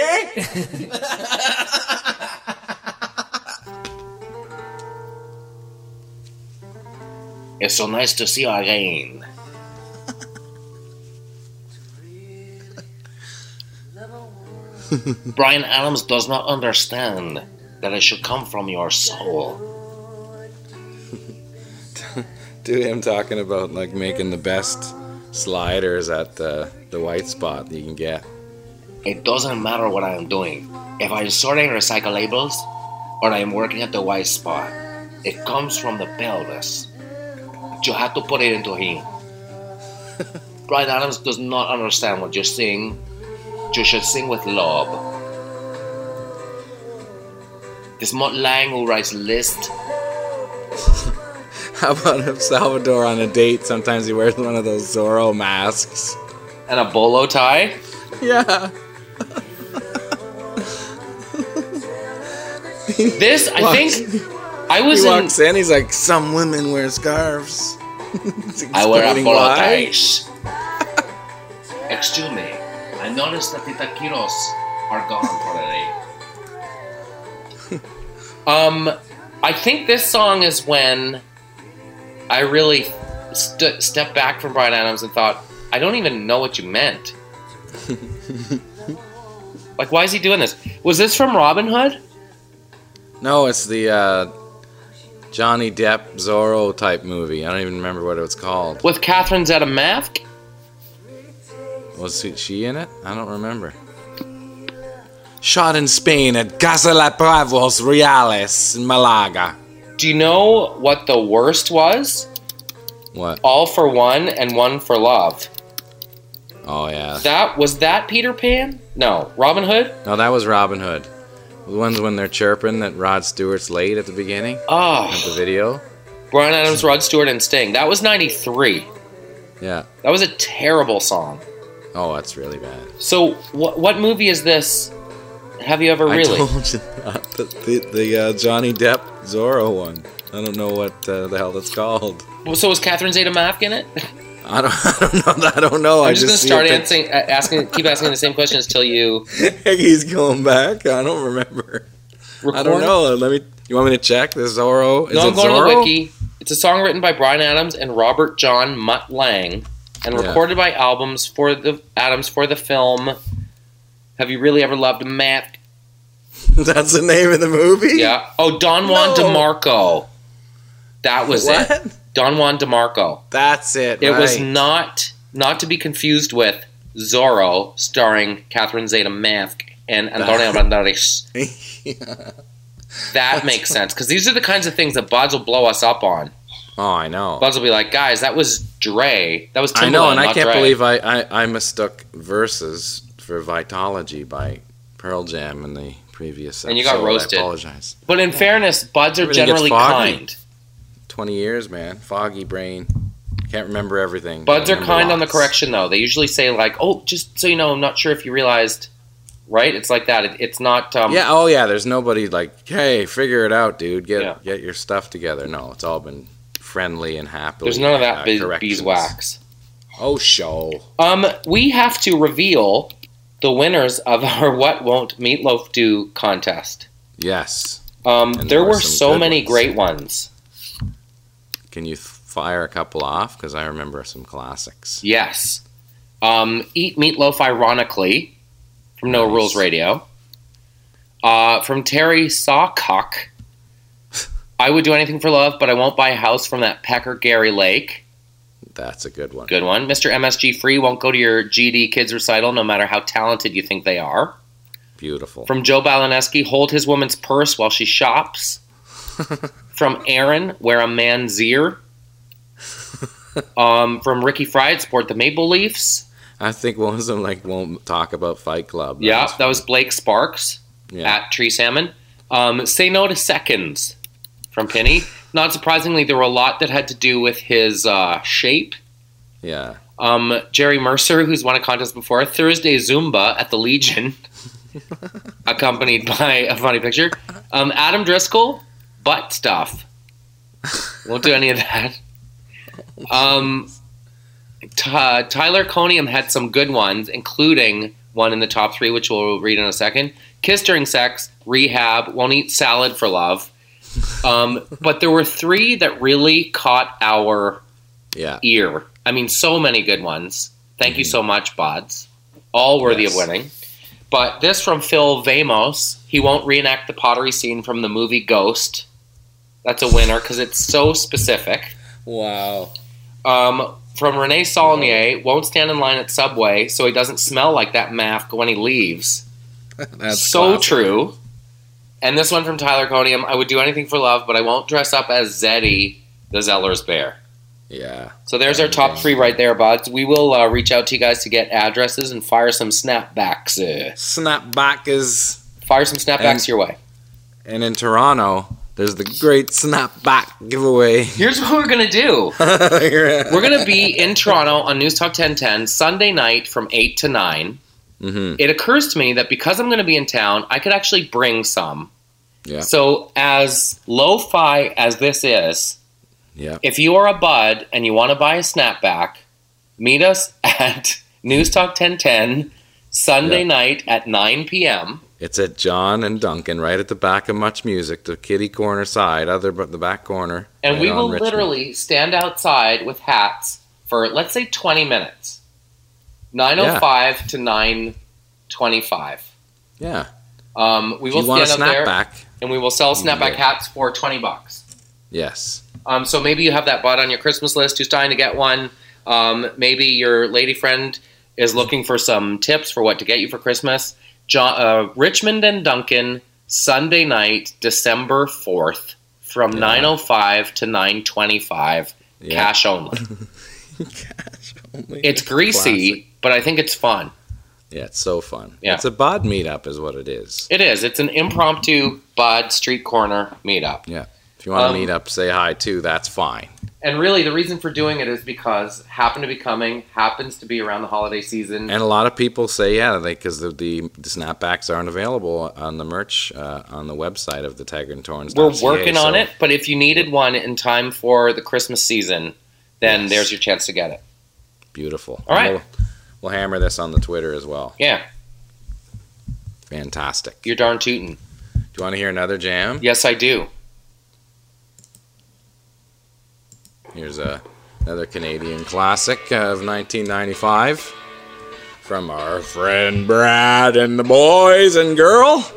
It's so nice to see you again. Bryan Adams does not understand that it should come from your soul. Do him talking about like making the best sliders at the, the white spot that you can get. It doesn't matter what I am doing. If I'm sorting recyclables or I am working at the white spot, it comes from the pelvis. You have to put it into him. Bryan Adams does not understand what you sing. You should sing with love. This Mutt Lang who writes list. How about if Salvador on a date, sometimes he wears one of those Zorro masks. And a bolo tie? Yeah. This, I walks, think, I was he in... walks in, he's like, some women wear scarves. I wear a Explaining bolo why. ties. Excuse me, I noticed that the taquitos are gone for the day. um, I think this song is when I really st- stepped back from Bryan Adams and thought, I don't even know what you meant. Like, why is he doing this? Was this from Robin Hood? No, it's the uh, Johnny Depp Zorro type movie. I don't even remember what it was called. With Catherine Zeta-Mask? Was she in it? I don't remember. Shot in Spain at Casa La Bravos Reales in Malaga. Do you know what the worst was? What? All for One and One for Love. Oh, yeah. That was that Peter Pan? No, Robin Hood? No, that was Robin Hood. The ones when they're chirping that Rod Stewart's late at the beginning Oh, of the video. Bryan Adams, Rod Stewart, and Sting. That was ninety-three. Yeah. That was a terrible song. Oh, that's really bad. So, wh- what movie is this? Have you ever really? I told you not. The, the, the uh, Johnny Depp Zorro one. I don't know what uh, the hell that's called. Well, so was Catherine Zeta-Mask in it? I don't. I don't know. I don't know. I'm I just, just going to start see answering, uh, asking, keep asking the same questions till you He's going back. I don't remember. record. I don't know. Let me. You want me to check the Zorro? Is No, it I'm going Zorro? to the wiki. It's a song written by Bryan Adams and Robert John Mutt Lang, and Yeah. recorded by albums for the Adams for the film. Have you really ever loved Matt? That's the name of the movie. Yeah. Oh, Don Juan No. DeMarco. That was What? it. Don Juan DeMarco. That's it. It right. was not not to be confused with Zorro, starring Catherine Zeta-Mask. and Antonio Banderas. yeah. That makes sense, because these are the kinds of things that Buds will blow us up on. Oh, I know. Buds will be like, guys, that was Dre. That was Timbaland, I know, and I not can't Dre. believe I, I, I mistook Versus for Vitology by Pearl Jam in the previous episode. And you got roasted. I apologize. But in fairness, Buds are Everything gets generally foggy. kind. twenty years, man. Foggy brain. Can't remember everything. Buds are Remember kind on the lots. correction, though. They usually say, like, oh, just so you know, I'm not sure if you realized, right? It's like that. It, it's not... Um, Yeah, oh yeah, there's nobody like, hey, figure it out, dude. Get Yeah. get your stuff together. No, it's all been friendly and happy. There's none of that uh, be- corrections. beeswax. Oh, show. Um, we have to reveal the winners of our What Won't Meatloaf Do contest. Yes. Um, And there there were were some so good many ones. great ones. Can you fire a couple off? Because I remember some classics. Yes. Um, Eat Meatloaf, ironically, from No Nice. Rules Radio. Uh, from Terry Sawcock. I would do anything for love, but I won't buy a house from that pecker Gary Lake. That's a good one. Good one. Mister M S G Free won't go to your G D Kids recital no matter how talented you think they are. Beautiful. From Joe Balaneski, hold his woman's purse while she shops. From Aaron, wear a man's ear. Um, from Ricky Fried, support the Maple Leafs. I think one of them like won't talk about Fight Club. Yeah, was that was Blake Sparks Yeah. at Tree Salmon. Um, say no to seconds from Penny. Not surprisingly, there were a lot that had to do with his uh, shape. Yeah. Um, Jerry Mercer, who's won a contest before, Thursday Zumba at the Legion, accompanied by a funny picture. Um, Adam Driscoll, butt stuff. Won't do any of that. Um, Ty- Tyler Conium had some good ones, including one in the top three, which we'll read in a second. Kiss during sex, rehab, won't eat salad for love. Um, but there were three that really caught our Yeah. ear. I mean, so many good ones. Thank you so much, Bods. All worthy Yes. of winning. But this from Phil Vamos. He won't reenact the pottery scene from the movie Ghost. That's a winner because it's so specific. Wow. Um, from Renee Saulnier, won't stand in line at Subway so he doesn't smell like that mask when he leaves. That's so classic. true. And this one from Tyler Conium, I would do anything for love, but I won't dress up as Zeddy, the Zeller's bear. Yeah. So there's our top three right there, Buds. We will uh, reach out to you guys to get addresses and fire some snapbacks. Uh, Snapback is, fire some snapbacks And- your way. and in Toronto, there's the great Snapback giveaway. Here's what we're going to do. We're going to be in Toronto on News Talk ten ten Sunday night from eight to nine. Mm-hmm. It occurs to me that because I'm going to be in town, I could actually bring some. Yeah. So as lo-fi as this is, Yeah. if you are a bud and you want to buy a snapback, meet us at News Talk ten ten Sunday Yeah. night at nine p.m. It's at John and Duncan, right at the back of Much Music, the kitty corner side, other but the back corner. And right we on will Richmond. literally stand outside with hats for, let's say, twenty minutes. nine oh five to nine twenty-five. Yeah. Um, we If will you want a stand up there snapback, and we will sell you can snapback get- hats for twenty bucks. yes. Um, so maybe you have that bud on your Christmas list who's dying to get one. Um, maybe your lady friend is looking for some tips for what to get you for Christmas. John, uh, Richmond and Duncan, Sunday night, December fourth, from Yeah. nine oh five to nine twenty-five, Yeah. cash only. Cash only. It's greasy, Classic. but I think it's fun. Yeah, it's so fun. Yeah. It's a bod meetup is what it is. It is. It's an impromptu bud street corner meetup. Yeah. If you want to Um, meet up, say hi too, that's fine. And really, the reason for doing it is because happen to be coming, happens to be around the holiday season. And a lot of people say, yeah, because the, the, the snapbacks aren't available on the merch uh, on the website of the Tiger and Torrens. We're working on it, but if you needed one in time for the Christmas season, then Yes. there's your chance to get it. Beautiful. All right. We'll, we'll hammer this on the Twitter as well. Yeah, Fantastic. you're darn tootin'. Do you want to hear another jam? Yes, I do. Here's a, another Canadian classic of nineteen ninety-five from our friend Brad and the boys and girl.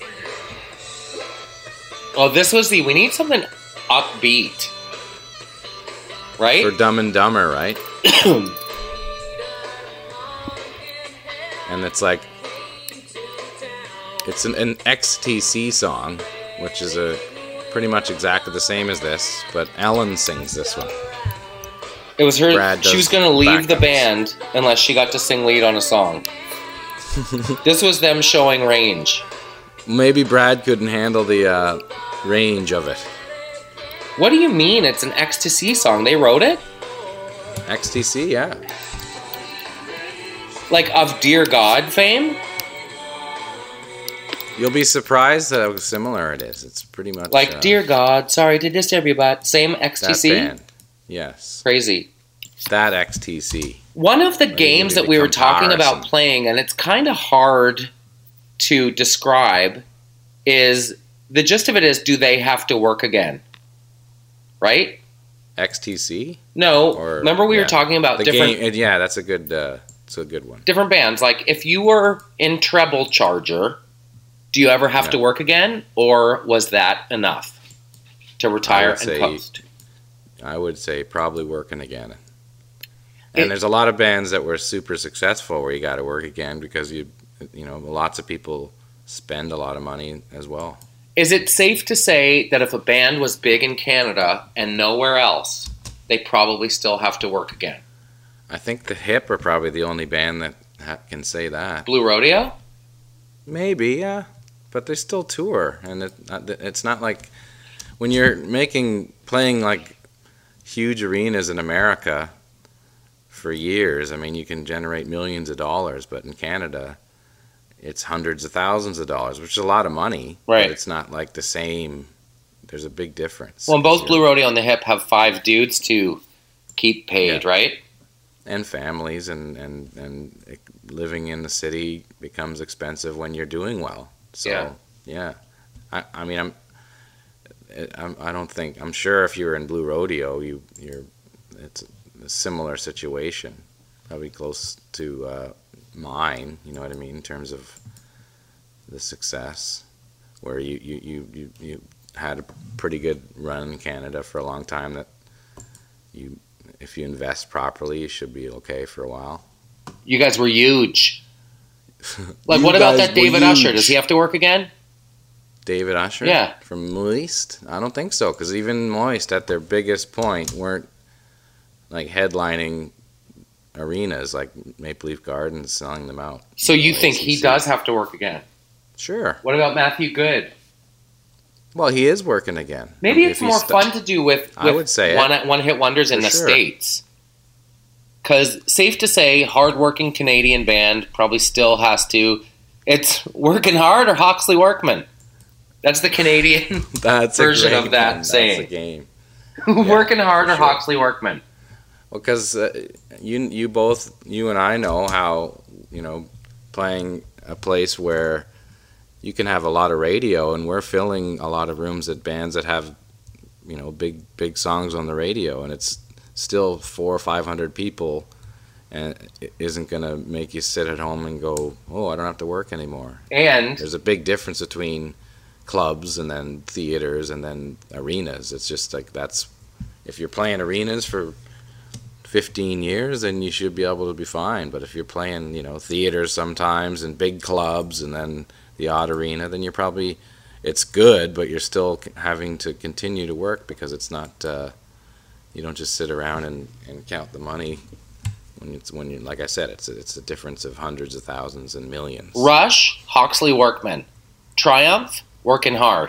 Oh, this was the, we need something upbeat. Right? For Dumb and Dumber, right? And it's like, It's an, an X T C song, which is a pretty much exactly the same as this, but Ellen sings this one. It was her. Brad She does was going to leave the backups. band unless she got to sing lead on a song. This was them showing range. Maybe Brad couldn't handle the uh, range of it. What do you mean? It's an X T C song. They wrote it? X T C, yeah. Like of Dear God fame? You'll be surprised how similar it is. It's pretty much Like, uh, Dear God, sorry to disturb you, but same X T C? that band. Yes, Crazy. that X T C. One of the me games give that you we the were talking about comparison. playing, and it's kind of hard to describe, is the gist of it is, do they have to work again? Right? X T C. No. Or- remember we yeah. were talking about The different game, yeah, that's a good. Uh, it's a good one. different bands. Like, if you were in Treble Charger, do you ever have Yeah. to work again, or was that enough to retire and say- coast? I would say probably working again. And It- there's a lot of bands that were super successful where you got to work again because you, you know, lots of people spend a lot of money as well. Is it safe to say that if a band was big in Canada and nowhere else, they probably still have to work again? I think the Hip are probably the only band that ha- can say that. Blue Rodeo? Maybe, yeah, but they still tour, and it, it's not like when you're making playing like huge arenas in America for years. I mean, you can generate millions of dollars, but in Canada, it's hundreds of thousands of dollars, which is a lot of money. Right. But it's not like the same. There's a big difference. Well, and both 'Cause Blue you're- Rodeo and the Hip have five dudes to keep paid, Yeah. right? and families and, and, and it- living in the city becomes expensive when you're doing well. So, Yeah. yeah. I, I mean, I'm, I'm, I don't think, I'm sure if you were in Blue Rodeo, you, you're, it's a similar situation, probably close to uh, mine, you know what I mean, in terms of the success, where you, you, you, you, you had a pretty good run in Canada for a long time that you, if you invest properly, you should be okay for a while. You guys were huge. Like, You what about guys that were David Usher? huge. Does he have to work again? David Usher? Yeah. From Moist? I don't think so, because even Moist, at their biggest point, weren't like headlining arenas like Maple Leaf Gardens, selling them out. So you know, think he A C C. does have to work again? Sure. What about Matthew Good? Well, he is working again. Maybe If it's he more st- fun to do with, I with would say it. one, one-hit wonders in For the sure. States. Because, safe to say, hardworking Canadian band probably still has to... It's Working Hard or Hawksley Workman. That's the Canadian That's version a of great that one. That's saying. a game. Working Hard for or sure. Hawksley Workman. Well, because uh, you you both you and I know how, you know, playing a place where you can have a lot of radio, and we're filling a lot of rooms at bands that have, you know, big big songs on the radio, and it's still four or five hundred people, and it isn't gonna make you sit at home and go, oh, I don't have to work anymore. And There's a big difference between clubs and then theaters and then arenas. It's just like that's, if you're playing arenas for fifteen years, then you should be able to be fine. But if you're playing, you know, theaters sometimes and big clubs and then the odd arena, then you're probably, it's good, but you're still having to continue to work because it's not, uh, you don't just sit around and, and count the money. When it's when you, like I said, it's a, it's a difference of hundreds of thousands and millions. Rush, Hawksley Workman. Triumph, Working Hard.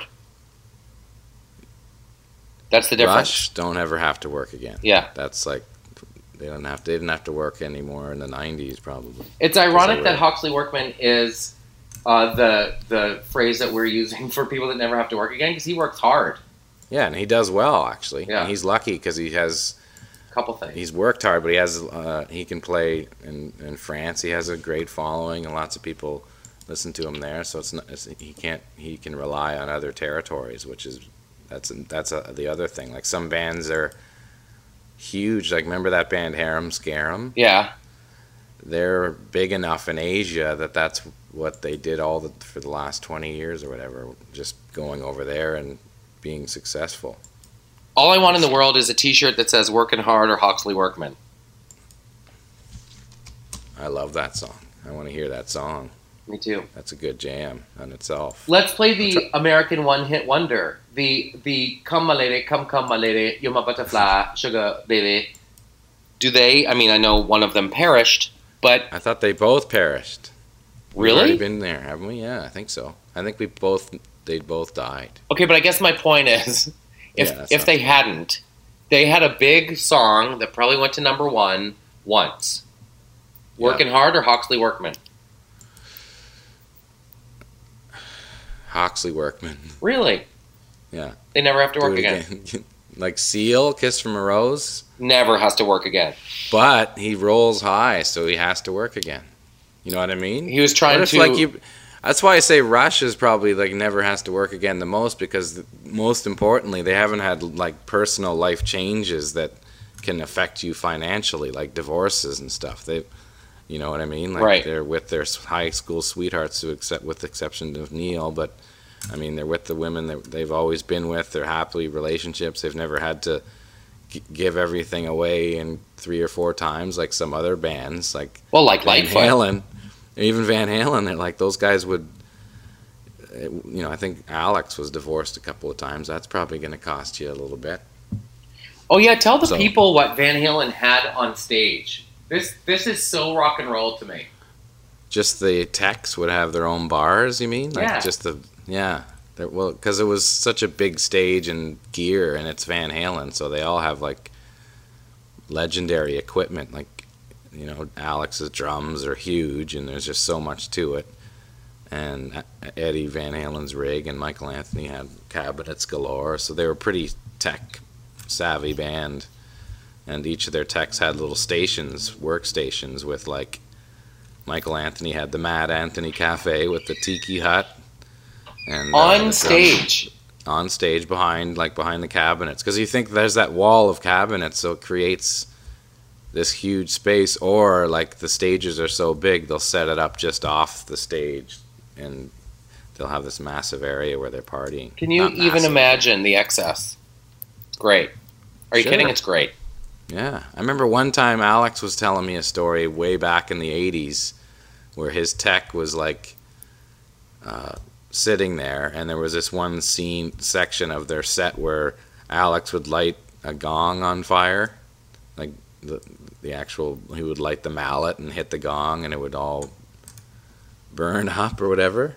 That's the difference. Rush don't ever have to work again. Yeah. That's like, they don't have they didn't have to work anymore in the nineties probably. It's ironic they that were- Hawksley Workman is uh, the the phrase that we're using for people that never have to work again, because he works hard. Yeah, and he does well actually. Yeah. And he's lucky because he has A couple things. he's worked hard, but he has uh, he can play in, in France. He has a great following, and lots of people listen to him there. So it's, not, it's he can't he can rely on other territories, which is that's that's a, the other thing. Like some bands are huge. Like remember that band Harem Scarum? Yeah. They're big enough in Asia that that's what they did all the, for the last twenty years or whatever, just going over there and being successful. All I want in the world is a T-shirt that says "Working Hard" or Hawksley Workman. I love that song. I want to hear that song. Me too. That's a good jam on itself. Let's play the American one-hit wonder. The the Come My Lady, Come Come My Lady, You're My Butterfly, Sugar Baby. Do they, I mean, I know one of them perished, but... I thought they both perished. We've Really? already been there, haven't we? Yeah, I think so. I think we both, they both died. Okay, but I guess my point is, if Yeah, that's if not- they hadn't, they had a big song that probably went to number one once. Yeah. Working Hard or Hawksley Workman? Hawksley Workman. Really? Yeah. They never have to Do work it again. again. Like Seal, Kiss from a Rose. Never has to work again. But he rolls high, so he has to work again. You know what I mean? He was trying What if, to... like, you, that's why I say Rush is probably like never has to work again the most, because most importantly, they haven't had like personal life changes that can affect you financially, like divorces and stuff. They, you know what I mean? Like Right. they're with their high school sweethearts, to accept, with the exception of Neil, but I mean they're with the women that they've always been with. They're happily relationships. They've never had to g- give everything away in three or four times like some other bands, like Well, like Van Lightfoot. Halen. Even Van Halen, they're like those guys would, you know, I think Alex was divorced a couple of times. That's probably going to cost you a little bit. Oh yeah, tell the So- people what Van Halen had on stage. This this is so rock and roll to me. Just the techs would have their own bars, you mean? Like Yeah. just the, yeah. They're- Well, because it was such a big stage and gear, and it's Van Halen, so they all have like legendary equipment. Like, you know, Alex's drums are huge, and there's just so much to it. And Eddie Van Halen's rig and Michael Anthony had cabinets galore, so they were a pretty tech savvy band. And each of their techs had little stations, workstations with like Michael Anthony had the Mad Anthony Cafe with the tiki hut. And uh, the On drum- stage. on stage behind like behind the cabinets, because you think there's that wall of cabinets, so it creates this huge space. Or like the stages are so big, they'll set it up just off the stage, and they'll have this massive area where they're partying. Can you Not even massive. imagine the excess? Great. Are you Sure. kidding? It's great. Yeah, I remember one time Alex was telling me a story way back in the eighties where his tech was like uh, sitting there, and there was this one scene section of their set where Alex would light a gong on fire, like the the actual, he would light the mallet and hit the gong, and it would all burn up or whatever.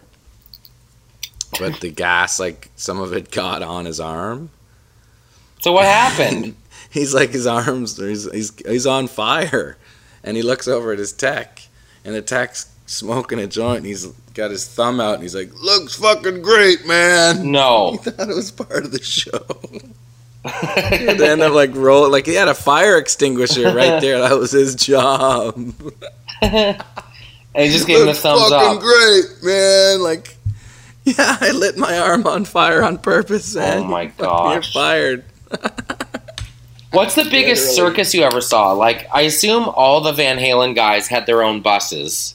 But the gas, like some of it got on his arm. So what happened? He's like, his arms, he's, he's, he's on fire. And he looks over at his tech, and the tech's smoking a joint, and he's got his thumb out, and he's like, looks fucking great, man. He No. thought it was part of the show. He had to end up like roll, like he had a fire extinguisher right there. That was his job. And he just gave him a Looks thumbs fucking up. great, man. Like, yeah, I lit my arm on fire on purpose, man. Oh my You fucking get gosh. fired. What's the biggest Literally. circus you ever saw? Like, I assume all the Van Halen guys had their own buses.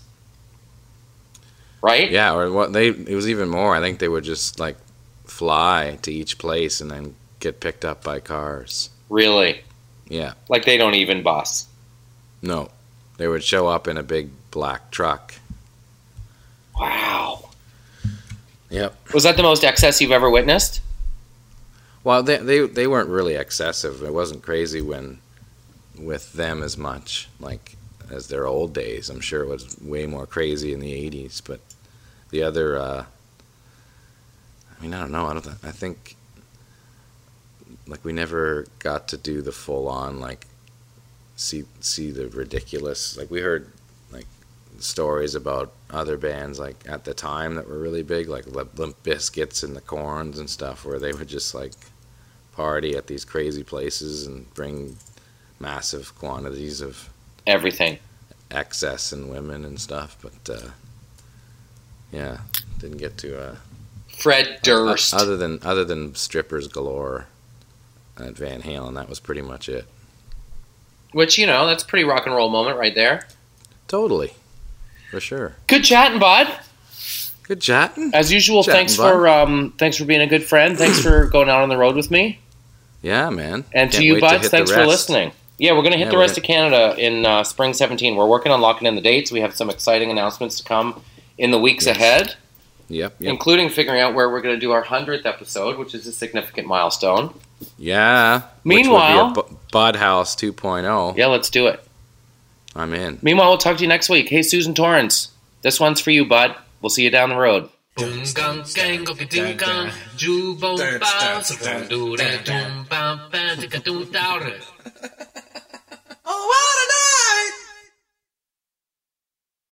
Right? Yeah, or what they it was even more. I think they would just like fly to each place and then get picked up by cars. Really? Yeah. Like, they don't even bus. No. They would show up in a big black truck. Wow. Yep. Was that the most excess you've ever witnessed? Well, they they they weren't really excessive. It wasn't crazy when with them as much like as their old days. I'm sure it was way more crazy in the eighties, but the other uh I mean, I don't know. I don't th- I think like we never got to do the full on like see see the ridiculous. Like we heard like stories about other bands like at the time that were really big, like Limp Limp Bizkits and the Corns and stuff, where they would just like party at these crazy places and bring massive quantities of Everything. excess and women and stuff. But uh, yeah, didn't get to uh, Fred Durst. o- other than other than strippers galore at Van Halen. That was pretty much it. Which, you know, that's a pretty rock and roll moment right there. Totally, for sure. Good chatting, bud. Good chatting. As usual, Chatting, thanks bud. for um, thanks for being a good friend. Thanks for going out on the road with me. Yeah, man. And to Can't you, wait buds, hit the thanks for rest. listening. Yeah, we're going to hit Yeah, the we're rest of Canada in uh, spring seventeen. We're working on locking in the dates. We have some exciting announcements to come in the weeks Yes. ahead, Yep, yep. including figuring out where we're going to do our hundredth episode, which is a significant milestone. Yeah. Meanwhile- which would be a Bu- Bud House two point oh. Yeah, let's do it. I'm in. Meanwhile, we'll talk to you next week. Hey, Susan Torrance, this one's for you, bud. We'll see you down the road. Boom gang gang go ding gang, ju boom bow, so do do do bam bam, ticka do down.